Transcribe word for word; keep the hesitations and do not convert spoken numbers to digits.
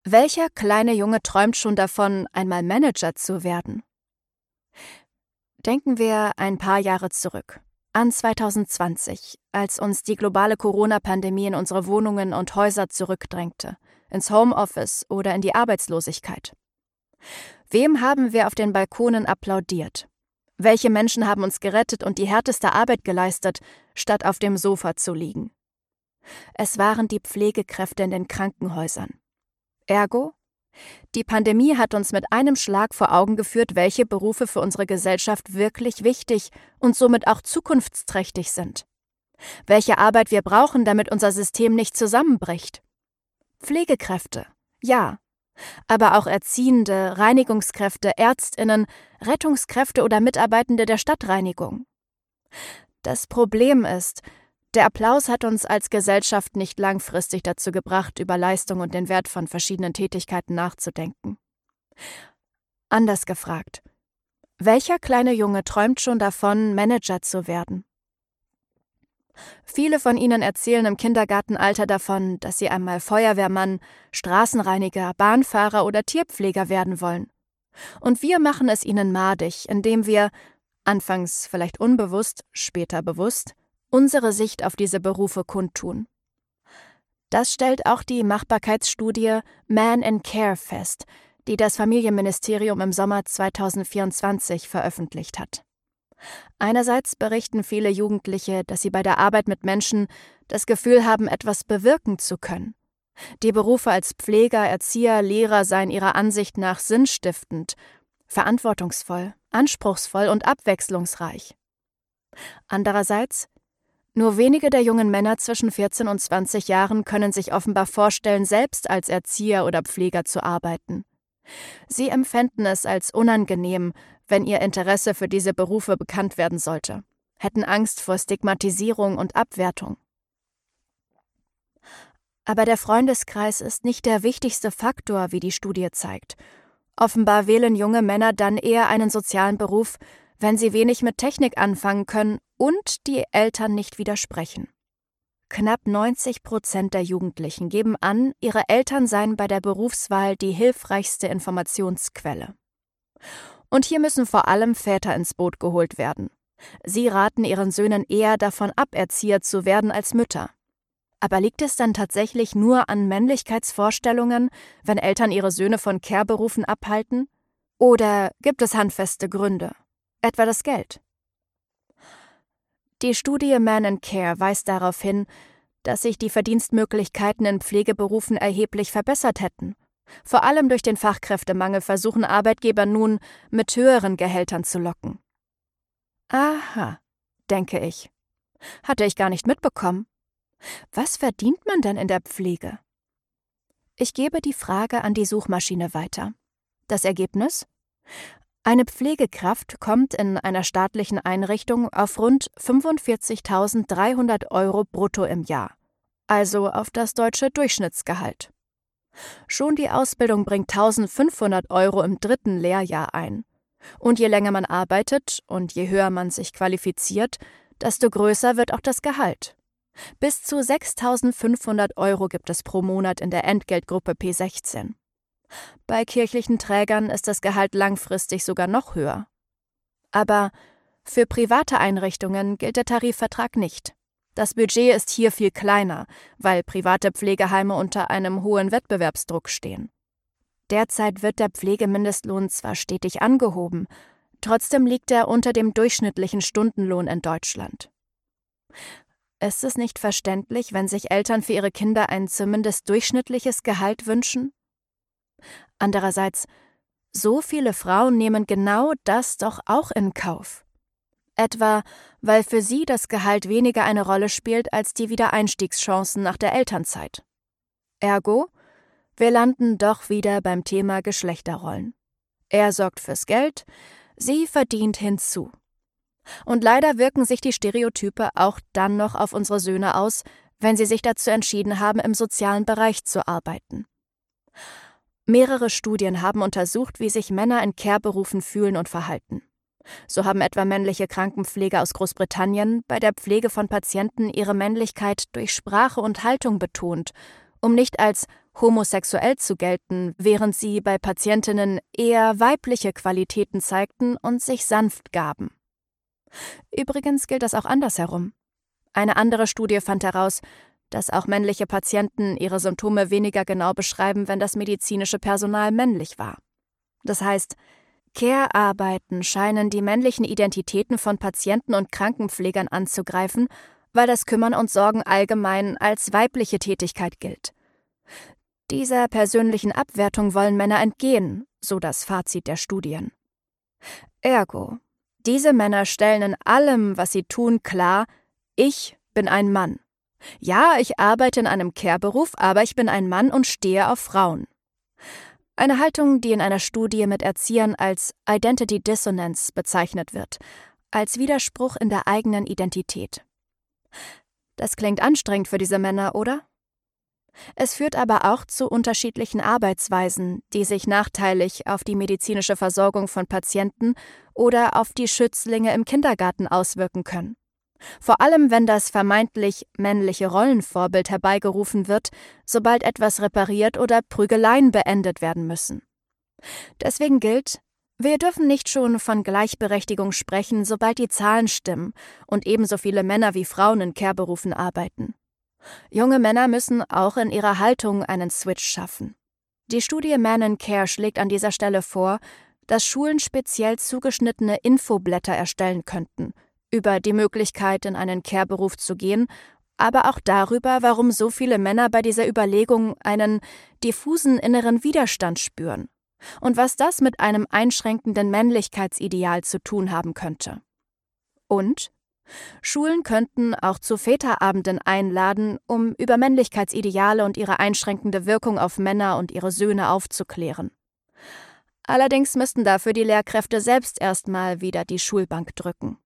Welcher kleine Junge träumt schon davon, einmal Manager zu werden? Denken wir ein paar Jahre zurück, an zwanzig zwanzig, als uns die globale Corona-Pandemie in unsere Wohnungen und Häuser zurückdrängte, ins Homeoffice oder in die Arbeitslosigkeit. Wem haben wir auf den Balkonen applaudiert? Welche Menschen haben uns gerettet und die härteste Arbeit geleistet, statt auf dem Sofa zu liegen? Es waren die Pflegekräfte in den Krankenhäusern. Ergo: Die Pandemie hat uns mit einem Schlag vor Augen geführt, welche Berufe für unsere Gesellschaft wirklich wichtig und somit auch zukunftsträchtig sind. Welche Arbeit wir brauchen, damit unser System nicht zusammenbricht. Pflegekräfte, ja, aber auch Erziehende, Reinigungskräfte, ÄrztInnen, Rettungskräfte oder Mitarbeitende der Stadtreinigung. Das Problem ist, der Applaus hat uns als Gesellschaft nicht langfristig dazu gebracht, über Leistung und den Wert von verschiedenen Tätigkeiten nachzudenken. Anders gefragt: Welcher kleine Junge träumt schon davon, Manager zu werden? Viele von ihnen erzählen im Kindergartenalter davon, dass sie einmal Feuerwehrmann, Straßenreiniger, Bahnfahrer oder Tierpfleger werden wollen. Und wir machen es ihnen madig, indem wir, anfangs vielleicht unbewusst, später bewusst, unsere Sicht auf diese Berufe kundtun. Das stellt auch die Machbarkeitsstudie Man in Care fest, die das Familienministerium im Sommer zwanzig vierundzwanzig veröffentlicht hat. Einerseits berichten viele Jugendliche, dass sie bei der Arbeit mit Menschen das Gefühl haben, etwas bewirken zu können. Die Berufe als Pfleger, Erzieher, Lehrer seien ihrer Ansicht nach sinnstiftend, verantwortungsvoll, anspruchsvoll und abwechslungsreich. Andererseits: Nur wenige der jungen Männer zwischen vierzehn und zwanzig Jahren können sich offenbar vorstellen, selbst als Erzieher oder Pfleger zu arbeiten. Sie empfänden es als unangenehm, wenn ihr Interesse für diese Berufe bekannt werden sollte, hätten Angst vor Stigmatisierung und Abwertung. Aber der Freundeskreis ist nicht der wichtigste Faktor, wie die Studie zeigt. Offenbar wählen junge Männer dann eher einen sozialen Beruf, wenn sie wenig mit Technik anfangen können und die Eltern nicht widersprechen. Knapp neunzig Prozent der Jugendlichen geben an, ihre Eltern seien bei der Berufswahl die hilfreichste Informationsquelle. Und hier müssen vor allem Väter ins Boot geholt werden. Sie raten ihren Söhnen eher davon ab, Erzieher zu werden als Mütter. Aber liegt es dann tatsächlich nur an Männlichkeitsvorstellungen, wenn Eltern ihre Söhne von Care-Berufen abhalten? Oder gibt es handfeste Gründe? Etwa das Geld? Die Studie Man in Care weist darauf hin, dass sich die Verdienstmöglichkeiten in Pflegeberufen erheblich verbessert hätten. Vor allem durch den Fachkräftemangel versuchen Arbeitgeber nun, mit höheren Gehältern zu locken. Aha, denke ich. Hatte ich gar nicht mitbekommen. Was verdient man denn in der Pflege? Ich gebe die Frage an die Suchmaschine weiter. Das Ergebnis? Eine Pflegekraft kommt in einer staatlichen Einrichtung auf rund fünfundvierzigtausenddreihundert Euro brutto im Jahr, also auf das deutsche Durchschnittsgehalt. Schon die Ausbildung bringt eintausendfünfhundert Euro im dritten Lehrjahr ein. Und je länger man arbeitet und je höher man sich qualifiziert, desto größer wird auch das Gehalt. Bis zu sechstausendfünfhundert Euro gibt es pro Monat in der Entgeltgruppe P sechzehn. Bei kirchlichen Trägern ist das Gehalt langfristig sogar noch höher. Aber für private Einrichtungen gilt der Tarifvertrag nicht. Das Budget ist hier viel kleiner, weil private Pflegeheime unter einem hohen Wettbewerbsdruck stehen. Derzeit wird der Pflegemindestlohn zwar stetig angehoben, trotzdem liegt er unter dem durchschnittlichen Stundenlohn in Deutschland. Ist es nicht verständlich, wenn sich Eltern für ihre Kinder ein zumindest durchschnittliches Gehalt wünschen? Andererseits, so viele Frauen nehmen genau das doch auch in Kauf. Etwa, weil für sie das Gehalt weniger eine Rolle spielt als die Wiedereinstiegschancen nach der Elternzeit. Ergo, wir landen doch wieder beim Thema Geschlechterrollen. Er sorgt fürs Geld, sie verdient hinzu. Und leider wirken sich die Stereotype auch dann noch auf unsere Söhne aus, wenn sie sich dazu entschieden haben, im sozialen Bereich zu arbeiten. Mehrere Studien haben untersucht, wie sich Männer in Care-Berufen fühlen und verhalten. So haben etwa männliche Krankenpfleger aus Großbritannien bei der Pflege von Patienten ihre Männlichkeit durch Sprache und Haltung betont, um nicht als homosexuell zu gelten, während sie bei Patientinnen eher weibliche Qualitäten zeigten und sich sanft gaben. Übrigens gilt das auch andersherum. Eine andere Studie fand heraus, dass auch männliche Patienten ihre Symptome weniger genau beschreiben, wenn das medizinische Personal männlich war. Das heißt, Care-Arbeiten scheinen die männlichen Identitäten von Patienten und Krankenpflegern anzugreifen, weil das Kümmern und Sorgen allgemein als weibliche Tätigkeit gilt. Dieser persönlichen Abwertung wollen Männer entgehen, so das Fazit der Studien. Ergo, diese Männer stellen in allem, was sie tun, klar: Ich bin ein Mann. Ja, ich arbeite in einem Care-Beruf, aber ich bin ein Mann und stehe auf Frauen. Eine Haltung, die in einer Studie mit Erziehern als Identity Dissonance bezeichnet wird, als Widerspruch in der eigenen Identität. Das klingt anstrengend für diese Männer, oder? Es führt aber auch zu unterschiedlichen Arbeitsweisen, die sich nachteilig auf die medizinische Versorgung von Patienten oder auf die Schützlinge im Kindergarten auswirken können. Vor allem, wenn das vermeintlich männliche Rollenvorbild herbeigerufen wird, sobald etwas repariert oder Prügeleien beendet werden müssen. Deswegen gilt, wir dürfen nicht schon von Gleichberechtigung sprechen, sobald die Zahlen stimmen und ebenso viele Männer wie Frauen in Care-Berufen arbeiten. Junge Männer müssen auch in ihrer Haltung einen Switch schaffen. Die Studie Man in Care schlägt an dieser Stelle vor, dass Schulen speziell zugeschnittene Infoblätter erstellen könnten, über die Möglichkeit, in einen Care-Beruf zu gehen, aber auch darüber, warum so viele Männer bei dieser Überlegung einen diffusen inneren Widerstand spüren und was das mit einem einschränkenden Männlichkeitsideal zu tun haben könnte. Und Schulen könnten auch zu Väterabenden einladen, um über Männlichkeitsideale und ihre einschränkende Wirkung auf Männer und ihre Söhne aufzuklären. Allerdings müssten dafür die Lehrkräfte selbst erstmal wieder die Schulbank drücken.